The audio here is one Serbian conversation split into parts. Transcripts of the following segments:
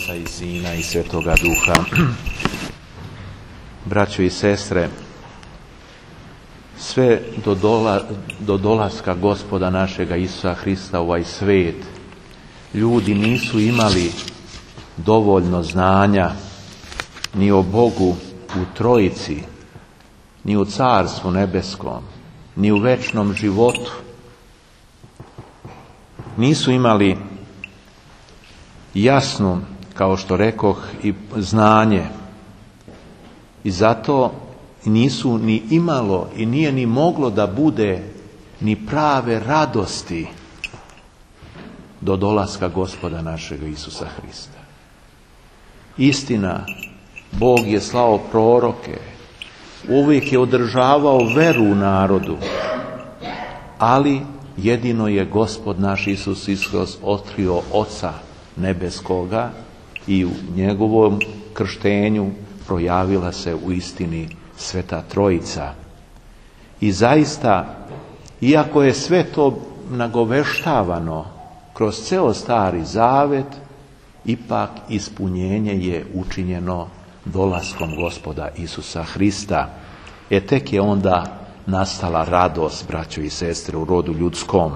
Oca i Sina i Svetoga Duha. Braćo i sestre, sve do dolaska Gospoda našega Isusa Hrista u ovaj svijet, ljudi nisu imali dovoljno znanja ni o Bogu u Trojici, ni u Carstvu nebeskom, ni u večnom životu. Nisu imali jasno, kao što rekoh, i znanje. I zato nisu ni imalo i nije ni moglo da bude ni prave radosti do dolaska Gospoda našega Isusa Hrista. Istina, Bog je slao proroke, uvijek je održavao veru u narodu, ali jedino je Gospod naš Isus Hristos otkrio Oca nebeskoga i u njegovom krštenju projavila se u istini Sveta Trojica. I zaista, iako je sve to nagoveštavano kroz ceo Stari Zavet, ipak ispunjenje je učinjeno dolaskom Gospoda Isusa Hrista. Tek je onda nastala radost, braćo i sestre, u rodu ljudskom.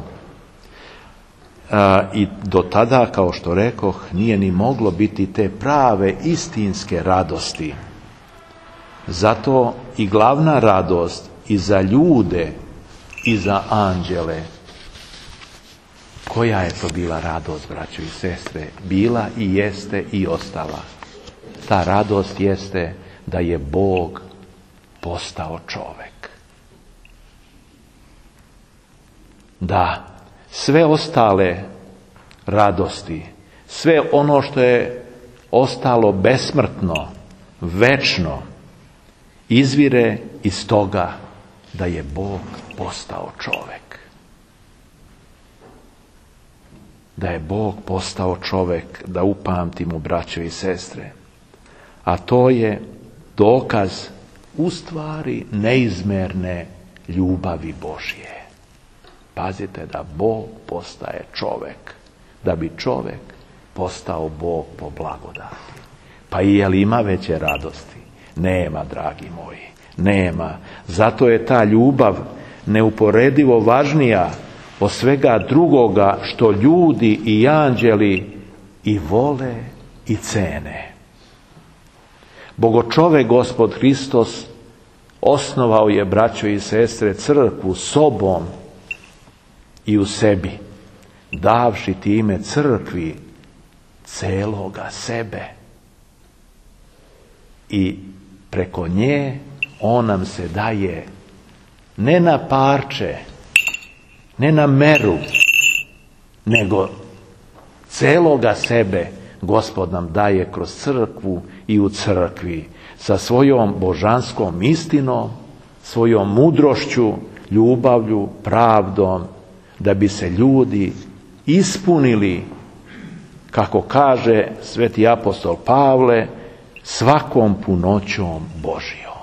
I do tada, kao što rekoh, nije ni moglo biti te prave istinske radosti. Zato i glavna radost i za ljude i za anđele. Koja je to bila radost, braćo i sestre? Bila i jeste i ostala. Ta radost jeste da je Bog postao čovek. Da, sve ostale radosti, sve ono što je ostalo besmrtno, večno, izvire iz toga da je Bog postao čovek. Da je Bog postao čovek, da upamtimo, braćo i sestre. A to je dokaz u stvari neizmerne ljubavi Božje. Pazite, da Bog postaje čovek, da bi čovek postao Bog po blagodati. Pa i je li ima veće radosti? Nema, dragi moji, nema. Zato je ta ljubav neuporedivo važnija od svega drugoga što ljudi i anđeli i vole i cene. Bogočovek Gospod Hristos osnovao je, braćo i sestre, crkvu sobom i u sebi, davši time crkvi celoga sebe. I preko nje on nam se daje ne na parče, ne na meru, nego celoga sebe Gospod nam daje kroz crkvu i u crkvi, sa svojom božanskom istinom, svojom mudrošću, ljubavlju, pravdom, da bi se ljudi ispunili, kako kaže sveti apostol Pavle, svakom punoćom Božjom.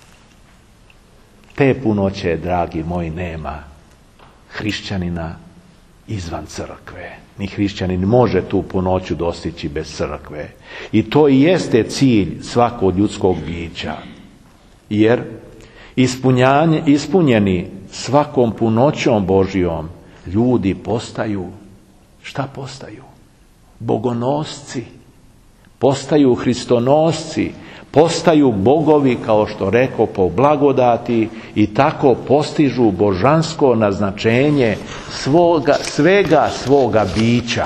Te punoće, dragi moji, nema hrišćanina izvan crkve. Ni hrišćanin može tu punoću dostići bez crkve. I to i jeste cilj svakog ljudskog bića. Jer ispunjeni svakom punoćom Božjom, ljudi postaju, šta postaju? Bogonosci, postaju hristonosci, postaju bogovi, kao što rekao, po blagodati, i tako postižu božansko naznačenje svega svoga bića.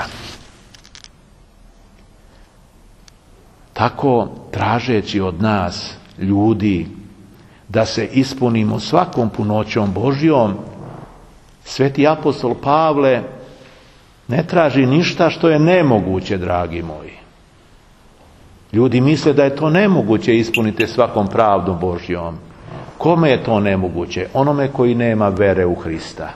Tako, tražeći od nas, ljudi, da se ispunimo svakom punoćom Božjom, sveti apostol Pavle ne traži ništa što je nemoguće, dragi moji. Ljudi misle da je to nemoguće ispuniti svakom pravdom Božjom. Kome je to nemoguće? Onome koji nema vere u Hrista.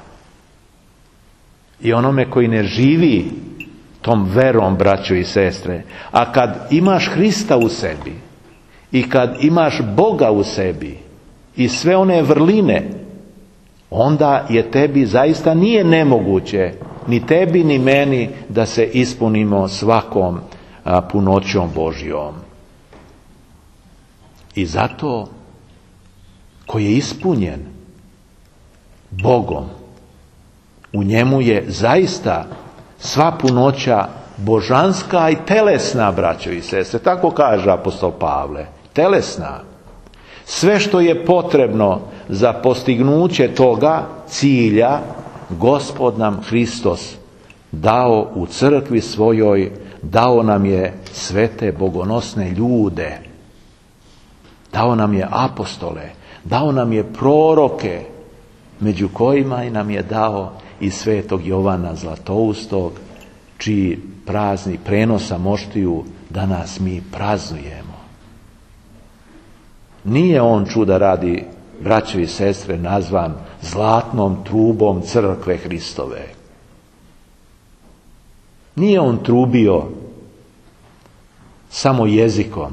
I onome koji ne živi tom verom, braćo i sestre. A kad imaš Hrista u sebi i kad imaš Boga u sebi i sve one vrline, onda je tebi zaista nije nemoguće, ni tebi ni meni, da se ispunimo svakom punoćom Božjom. I zato ko je ispunjen Bogom, u njemu je zaista sva punoća božanska i telesna, braćo i sestre. Tako kaže apostol Pavle. Telesna. Sve što je potrebno za postignuće toga cilja, Gospod nam Hristos dao u crkvi svojoj, dao nam je svete bogonosne ljude, dao nam je apostole, dao nam je proroke, među kojima nam je dao i svetog Jovana Zlatoustog, čiji prazni prenosa moštiju danas mi praznujemo. Nije on, čuda radi, braćo i sestre, nazvan zlatnom trubom crkve Hristove. Nije on trubio samo jezikom,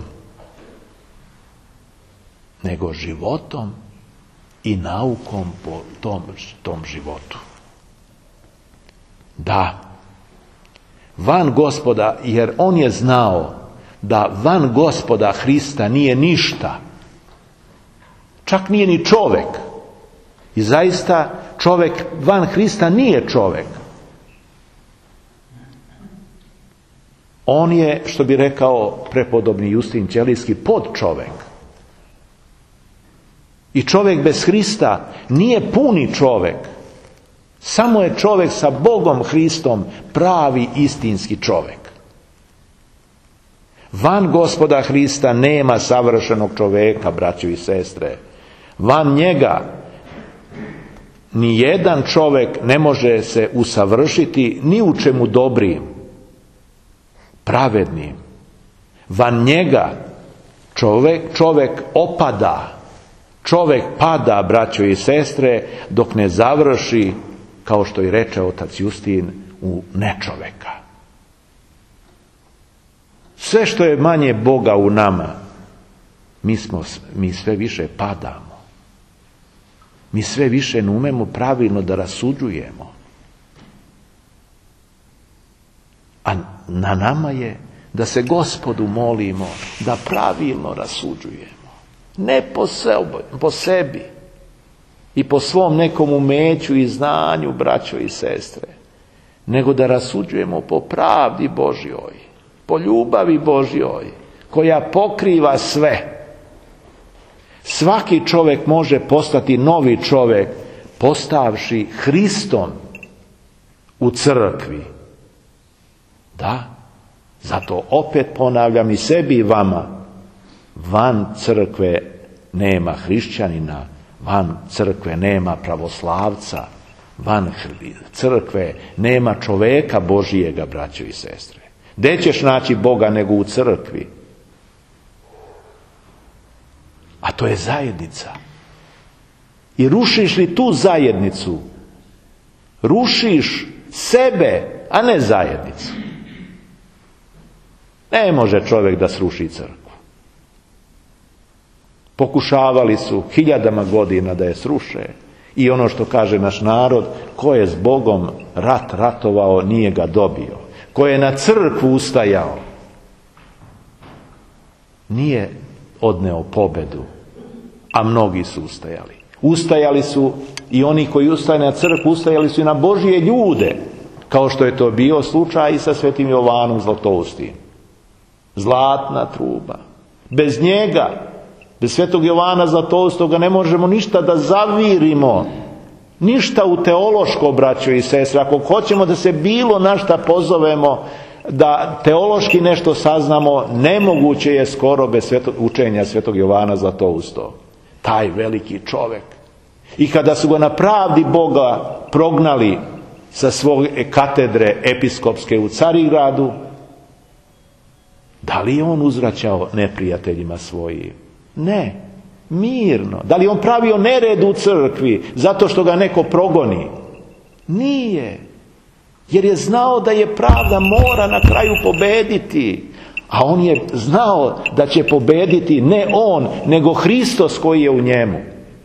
nego životom i naukom po tom životu. Da, van Gospoda, jer on je znao da van Gospoda Hrista nije ništa. Čak nije ni čovjek. I zaista čovjek van Hrista nije čovjek. On je, što bi rekao prepodobni Justin Ćelijski, podčovjek. I čovjek bez Hrista nije puni čovjek. Samo je čovjek sa Bogom Hristom pravi istinski čovjek. Van Gospoda Hrista nema savršenog čovjeka, braćo i sestre. Van njega ni jedan čovjek ne može se usavršiti ni u čemu dobrim, pravednim. Van njega čovjek opada. Čovjek pada, braćo i sestre, dok ne završi, kao što i reče otac Justin, u nečoveka. Sve što je manje Boga u nama, mi sve više padamo. Mi sve više ne umemo pravilno da rasuđujemo. A na nama je da se Gospodu molimo da pravilno rasuđujemo. Ne po sebi i po svom nekom umeću i znanju, braćo i sestre, nego da rasuđujemo po pravdi Božjoj, po ljubavi Božjoj, koja pokriva sve. Svaki čovjek može postati novi čovjek postavši Hristom u crkvi. Da, zato opet ponavljam i sebi i vama, van crkve nema hrišćanina, van crkve nema pravoslavca, van crkve nema čoveka Božijega, braćo i sestre. Gdje ćeš naći Boga nego u crkvi? A to je zajednica. I rušiš li tu zajednicu, rušiš sebe, a ne zajednicu. Ne može čovjek da sruši crkvu. Pokušavali su hiljadama godina da je sruše. I ono što kaže naš narod, ko je s Bogom ratovao, nije ga dobio. Ko je na crkvu ustajao, nije odneo pobedu. A mnogi su ustajali. Ustajali su i oni koji ustaju na crkvu, ustajali su i na Božje ljude. Kao što je to bio slučaj i sa svetim Jovanom Zlatoustim. Zlatna truba. Bez njega, bez svetog Jovana Zlatoustoga ne možemo ništa da zavirimo. Ništa u teološko, braćo i sestre. Ako hoćemo da se bilo na šta pozovemo, da teološki nešto saznamo, nemoguće je skoro bez učenja svetog Jovana Zlatoustog. Taj veliki čovjek. I kada su ga na pravdi Boga prognali sa svoje katedre episkopske u Carigradu, da li je on uzvraćao neprijateljima svojim? Ne, mirno. Da li on pravio nered u crkvi zato što ga neko progoni? Nije. Jer je znao da je pravda mora na kraju pobediti. A on je znao da će pobediti ne on, nego Hristos koji je u njemu.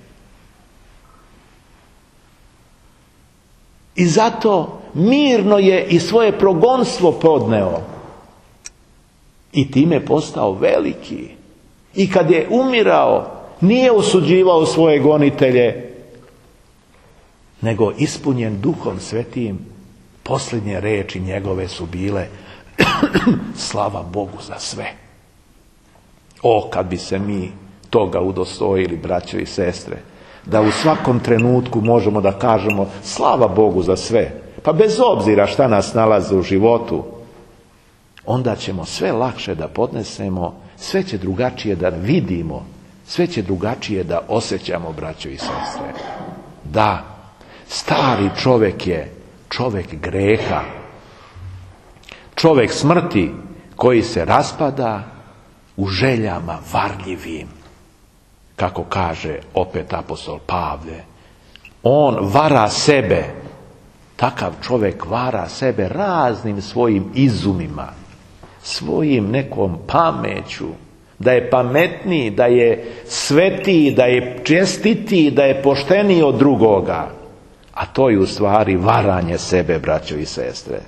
I zato mirno je i svoje progonstvo podneo. I time postao veliki. I kad je umirao, nije osuđivao svoje gonitelje, nego ispunjen Duhom Svetim, posljednje riječi njegove su bile slava Bogu za sve. O, kad bi se mi toga udostojili, braćo i sestre, da u svakom trenutku možemo da kažemo slava Bogu za sve, pa bez obzira šta nas nalazi u životu, onda ćemo sve lakše da podnesemo, sve će drugačije da vidimo, sve će drugačije da osjećamo, braćo i sestre. Da, stari čovjek je čovjek greha, čovjek smrti koji se raspada u željama varljivim, kako kaže opet apostol Pavle. On vara sebe, takav čovjek vara sebe raznim svojim izumima, svojim nekom pameću, da je pametniji, da je svetiji, da je čestitiji, da je pošteniji od drugoga. A to je u stvari varanje sebe, braćo i sestre.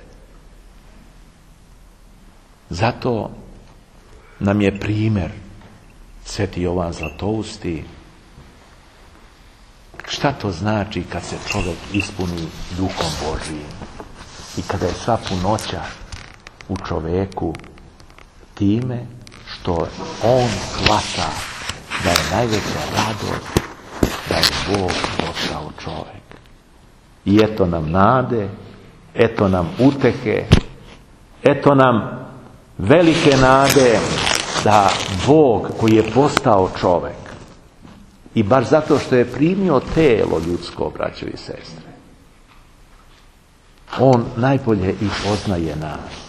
Zato nam je primjer Sveti Jovan Zlatousti. Šta to znači kad se čovjek ispuni Duhom Božijim i kada je sva punoća u čovjeku, time što on shvata da je najveća radost da je Bog postao čovjek. I eto nam nade, eto nam utehe, eto nam velike nade da Bog koji je postao čovjek i baš zato što je primio telo ljudsko, braćo i sestre, on najbolje i poznaje nas.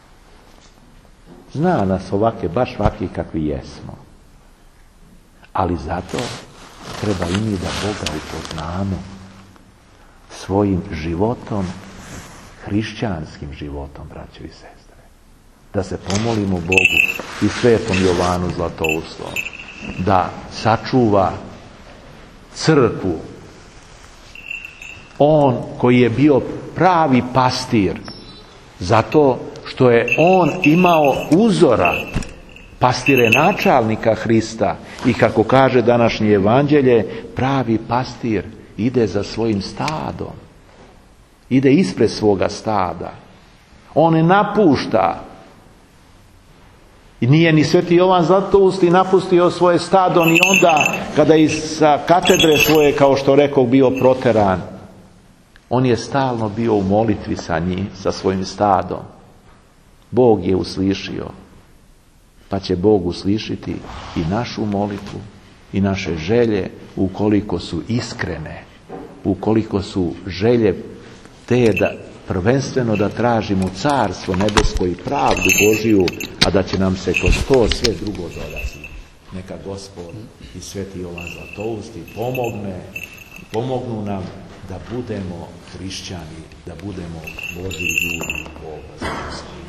Zna nas ovake, baš ovaki kakvi jesmo. Ali zato treba i mi da Boga upoznamo svojim životom, hrišćanskim životom, braćo i sestre. Da se pomolimo Bogu i Svetom Jovanu Zlatoustom da sačuva crkvu. On koji je bio pravi pastir, zato što je on imao uzora pastire načalnika Hrista i kako kaže današnje evanđelje, pravi pastir ide za svojim stadom, ide ispred svoga stada, on ne napušta. I nije ni Sveti Jovan Zlatousti napustio svoje stado ni onda kada je sa katedre svoje, kao što rekao, bio proteran. On je stalno bio u molitvi sa njim, sa svojim stadom. Bog je uslišio, pa će Bog uslišiti i našu molitvu i naše želje ukoliko su iskrene, ukoliko su želje te da prvenstveno da tražimo carstvo nebesko i pravdu Božiju, a da će nam se kroz to sve drugo dodati. Neka Gospod i Sveti Jovan Zlatousti pomognu nam da budemo hrišćani, da budemo Božji ljudi. Boga.